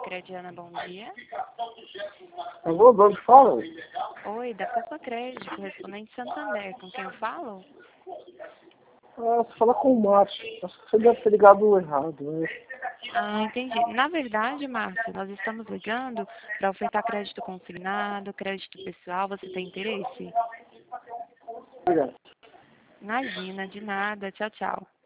Crediana, bom dia. Alô, de onde fala? Oi, da Copa Crédito, correspondente Santander, com quem eu falo? Você fala com o Márcio. Acho que você deve ter ligado errado, né? Ah, entendi. Na verdade, Márcio, nós estamos ligando para ofertar crédito consignado, crédito pessoal. Você tem interesse? Obrigado. Imagina, de nada. Tchau, tchau.